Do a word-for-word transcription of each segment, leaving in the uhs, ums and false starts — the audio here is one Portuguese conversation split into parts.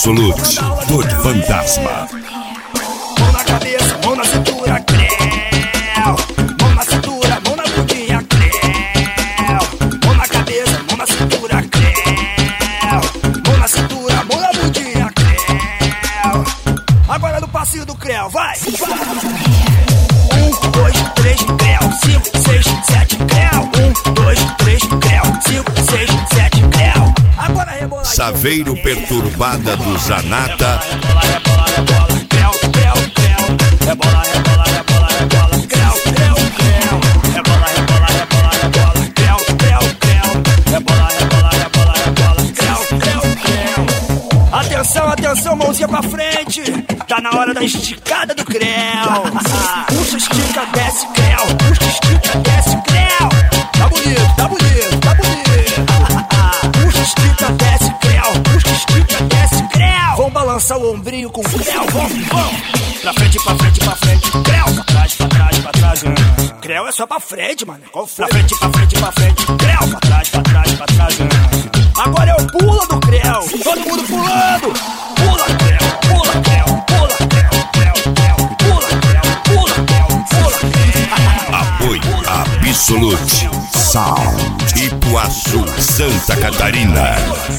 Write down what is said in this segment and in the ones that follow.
Absolute, por Fantasma. Mão na cabeça, mão na cintura, creu. Mão na cintura, mão na bundinha, creu. Mão na cabeça, mão na cintura, creu. Mão na cintura, mão na bundinha, creu. Agora no passinho do creu, vai! Um, dois, três, creu. Cinco, seis, sete, creu. Um, dois, três, creu. Cinco, seis, sete, creu. Agora rebola. Saveiro perturbada do Zanata. Rebola, rebola, rebola, creu, creu, creu. Rebola, rebola, rebola, rebola, creu, creu, creu. Rebola, rebola, rebola, rebola, creu, creu, creu. Rebola, rebola, rebola, rebola, creu, creu, creu. Atenção, atenção, mãozinha pra frente. Tá na hora da esticada do creu. Puxa, estica, desce, creu. Puxa, estica, desce, creu. Tá bonito, tá bonito, tá bonito. Puxa, estica, desce, creu. Puxa, estica, desce, creu. Vão balançar o ombrinho com creu. Vamos, vamos. Pra frente, pra frente, pra frente. Creu, pra trás, pra trás, pra trás. Creu é só pra frente, mano. Qual foi? Pra frente, pra frente, pra frente. Creu, pra trás, pra trás, pra trás. Agora é o pula do creu. Todo mundo pulando. Pula, creu, pula, creu, pula, creu, creu, creu. Pula, creu, pula, creu, pula, creu. Apoio Absolute Sound, Ipuaçu, Santa Catarina.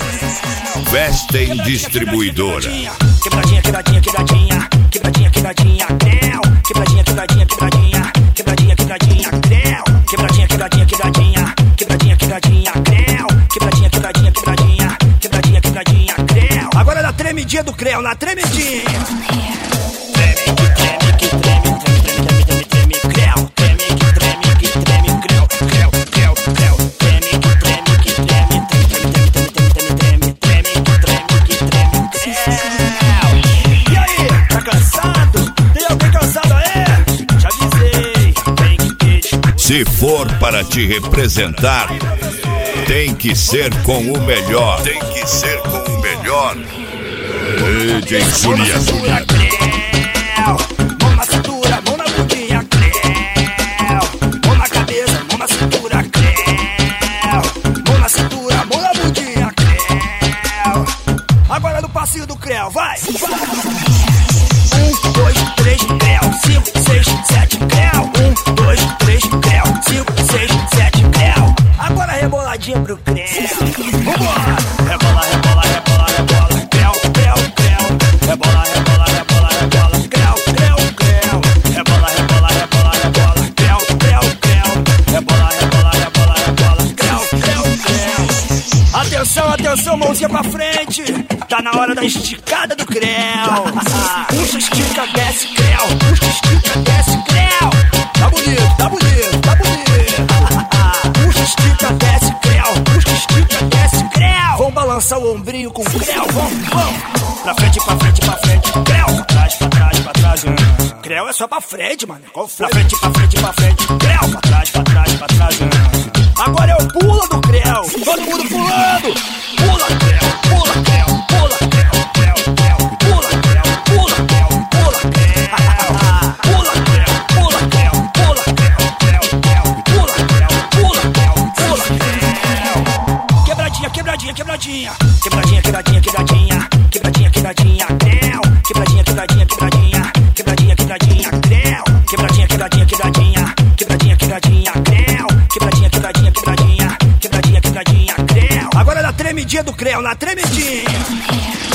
Vestem Distribuidora. Quebradinha, quebradinha, quebradinha. Quebradinha, quebradinha, creu. Quebradinha, quebradinha, quebradinha. Quebradinha, quebradinha, creu. Quebradinha, quebradinha, quebradinha. Quebradinha, quebradinha, creu. Quebradinha, quebradinha, quebradinha. Quebradinha, quebradinha, creu. Agora na tremidinha do creu, na tremidinha. Treme, que treme, que treme, treme, treme, treme, treme, creu. Treme, que treme, que treme, creu, creu, creu, creu. Treme, que treme, que treme, treme, treme, treme, treme, treme, treme, que treme, que treme, creu. E aí, tá cansado? Tem alguém cansado aí? Já avisei, tem que ter. Se for para te representar, tem que ser com o melhor. Tem que ser com o melhor. D J Zulia Zulia. Mão na cintura, mão na bundinha, creu. Mão na cabeça, mão na cintura, creu. Mão na cintura, mão na bundinha, creu. Agora no passinho do creu, vai! Um, dois, três, creu. Cinco, seis, sete, creu. Um, dois, três, creu. Cinco, seis, sete, creu. Agora reboladinha pro creu. Vambora! Rebola, rebola, rebola, rebola. Creu, creu, creu. Rebola, rebola, rebola, rebola. Creu, creu, creu. Rebola, rebola, rebola, rebola. Creu, creu, creu. Rebola, rebola, rebola, rebola. Creu, creu, creu. Atenção, atenção, mãozinha pra frente. Tá na hora da esticada do creu. Puxa, estica, desce, creu. Puxa, estica, desce, creu. Tá bonito, tá bonito, tá bonito. Puxa, estica, desce, creu. Puxa, estica, desce, creu. Vão balançar o ombrinho com creu. Vamos, vamos. Pra frente, pra frente, pra frente. Creu, pra trás, pra trás, pra trás. Creu é só pra frente, mano. Qual foi? Pra frente, pra frente, pra frente. Creu, pra trás, pra trás, pra trás. Agora é o pula do creu. Todo mundo pulando. Pula, creu, pula, creu, pula, creu, creu, creu. Pula, creu, pula, creu, pula, creu. Pula, creu, pula, creu, pula, creu, creu, creu. Pula, creu, pula, creu, pula, creu. Quebradinha, quebradinha, quebradinha. Quebradinha, quebradinha, quebradinha. Quebradinha, quebradinha, creu. Quebradinha, quebradinha, quebradinha. Quebradinha, quebradinha, creu. Quebradinha, quebradinha, quebradinha. Quebradinha, quebradinha, creu. Quebradinha, quebradinha, quebradinha. Quebradinha, quebradinha, creu. Agora na tremidinha do creu, na tremidinha.